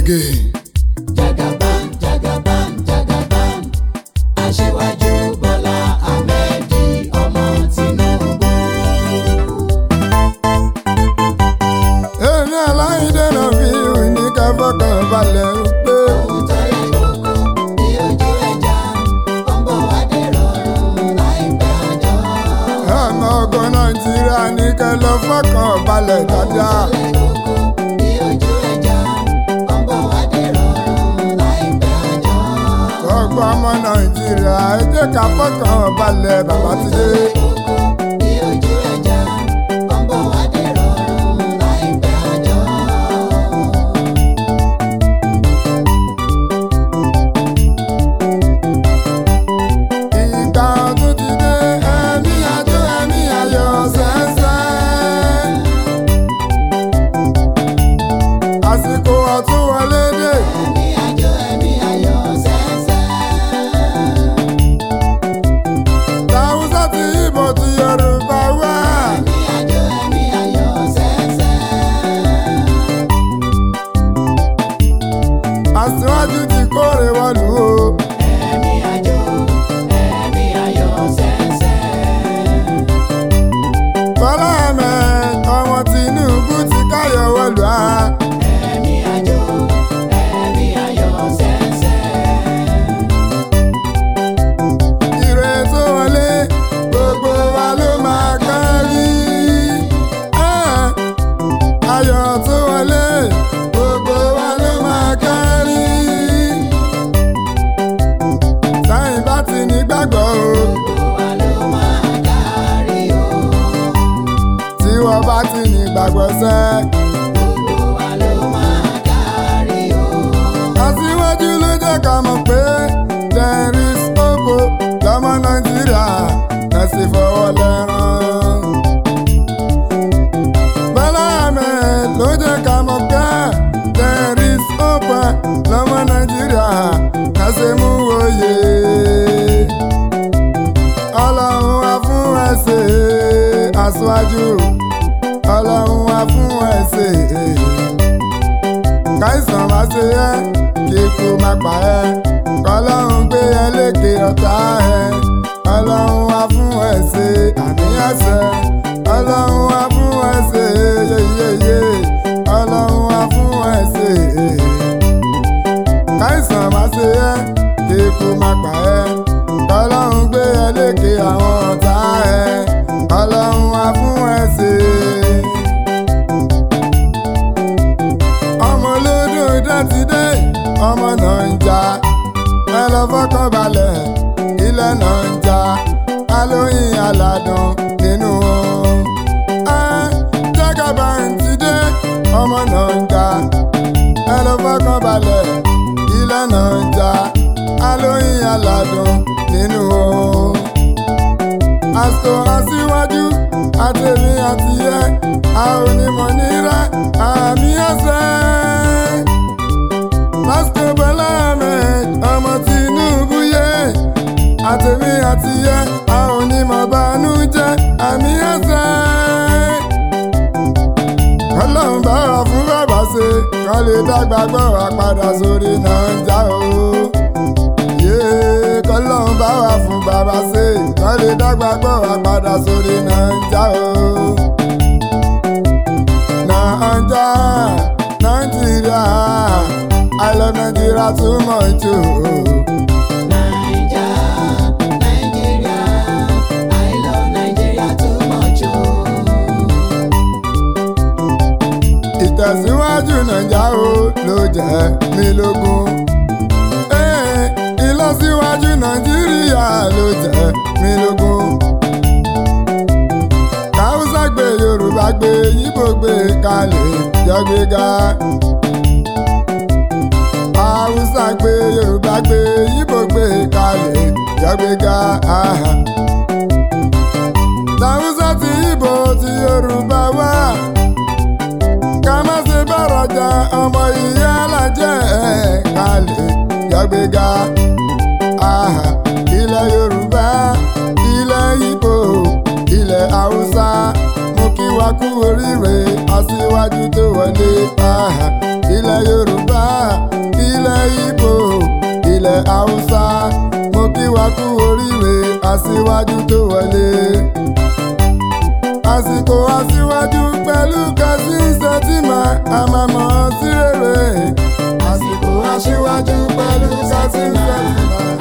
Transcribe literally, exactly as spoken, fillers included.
again. Jagaban, Jagaban, Jagaban, Aṣíwájú Bọ́lá Ahmed ọmọ Tinubu. Èmi Aláìdé náà fi ní ká fọkàn balẹ̀ pé. Ohun tó yẹ kókó ní ojú ẹja, ó ń bọ̀ wá dèrò láìpẹ́ ọjọ́. Ọmọ ogun Nàìjíríà ní kẹ́ lọ fọkàn balẹ̀ dáadáa. Gbogbo ọmọ Nàìjíríà ẹ jẹ́ ká fọkàn balẹ̀ bàbá ti dé. Ìgbà ọdún ti dé, ẹ̀mí àjò ẹ̀mí ayọ̀ ṣẹ̀ṣẹ̀. Àsìkò ọ̀tún wọlé dé. Ẹ̀mí àjò ẹ̀mí ayọ̀ ṣẹ̀ṣẹ̀. Tàwùsá ti Ìgbò ti Yorùbá wá. Ẹ̀mí àjò ẹ̀mí ayọ̀ ṣẹ̀ṣẹ̀. Aṣíwájú ti kórè wọ̀lú o. Ẹ̀mí àjò ẹ̀mí ayọ̀ ṣẹ̀ṣẹ̀. Bọ́lá Ahmed ọmọ Tinubu ti káyọ̀ wọ̀lú a. Ẹ̀mí àjò ẹ̀mí ayọ̀ ṣẹ̀ṣẹ̀. Ire tó wọlé gbogbo wa ló máa kárí. Ah, ayọ̀ tó wọlé gbogbo wa ló máa kárí. Sáyìn bá ti ní gbàgbọ́ o. Gbogbo wa ló máa kárí o. Tí wọ́n bá ti ní gbàgbọ́ sẹ́. Gbogbo wa ló máa kárí o. Aṣíwájú ló jẹ́ ká mọ̀ pé there is hope lọ́mọ Nàìjíríà kẹ̀sì fọwọ́ lẹ́rán. Bọ́lá Ahmed ló jẹ́ ká mọ̀ pé there is hope lọ́mọ Nàìjíríà kẹ̀sì mú òye. Ọlọ́run wá fún ẹsẹ̀ aṣíwájú. Ọlọ́run wá fún ẹsẹ̀. Káìsàn má ṣe ẹ́ kí ikú má pa ẹ́. Kọ́lọ́run gbé ẹ lékè ọ̀tá ẹ̀. Ọlọ́run wá fún ẹ ṣe àníyànṣẹ́. Ọlọ́run wá fún ẹ ṣe yeyeye. Ọlọ́run wá fún ẹ ṣe. Káìsàn má ṣe ẹ́ kí ikú má pa ẹ́. Kọ́lọ́run gbé ẹ lékè àwọn ọ̀tá ẹ̀. Ọlọ́run wá fún ẹ ṣe. Ọmọ olódò dẹ́ti dé, ọmọ Nàìjà, ẹ lọ fọkàn balẹ̀, ilẹ̀ Nàìjà, alóyin aládùn nínú wọn. Jagaban ti dé, ọmọ Nàìjà, ẹ lọ fọkàn balẹ̀, ilẹ̀ Nàìjà, alóyin aládùn nínú wọn. Àsìkò aṣíwájú àtẹ̀mí àtìyẹ, a ò ní mọ̀ nírà àmì ẹsẹ̀. Lásìkò Bọ́lá Ahmed ọmọ Tinubu yẹ, àtẹ̀mí àtìyẹ, a ò ní mọ̀ bànújẹ́ àmì ẹsẹ̀. Ọlọ́run bá wà fún bàbá ṣe, kán lè dàgbà gbọ́ wá padà sórí Nàìjà o. Yéé, kọ́lọ́run bá wà fún bàbá ṣe, kán lè dàgbà gbọ́ wá padà sórí Nàìjà o. Nàìjà, Nàìjíríà, I love Nigeria too much o. Naija, Nigeria, I love Nigeria too much o. Ìtẹ̀síwájú Nàìjà o ló jẹ́ mí lógún. Eh, ìlọsíwájú Nàìjíríà ló jẹ́ mí lógún. Káwúsá gbé Yorùbá gbé Yíbò gbé kalẹ̀ jọgbéga. Haúsá gbé Yorùbá gbé Yíbò gbé kalẹ̀ jọgbéga. Tàwùsá ti Yíbò ti Yorùbá wá. Ká má ṣe bára jà ọmọ ìyá alájẹ́ ẹ̀ kalẹ̀ jọgbéga. Ilẹ̀ Yorùbá, ilẹ̀ Yíbò, ilẹ̀ Haúsá, mo kí wa kú oríire aṣíwájú tó wọlé. Ilẹ̀ Yorùbá. aṣíwájú tó wọlé. àsìkò aṣíwájú pẹ̀lú Kashim Shettima a máa mọ̀ ọ́ sí rere. àsìkò aṣíwájú pẹ̀lú Kashim Shettima.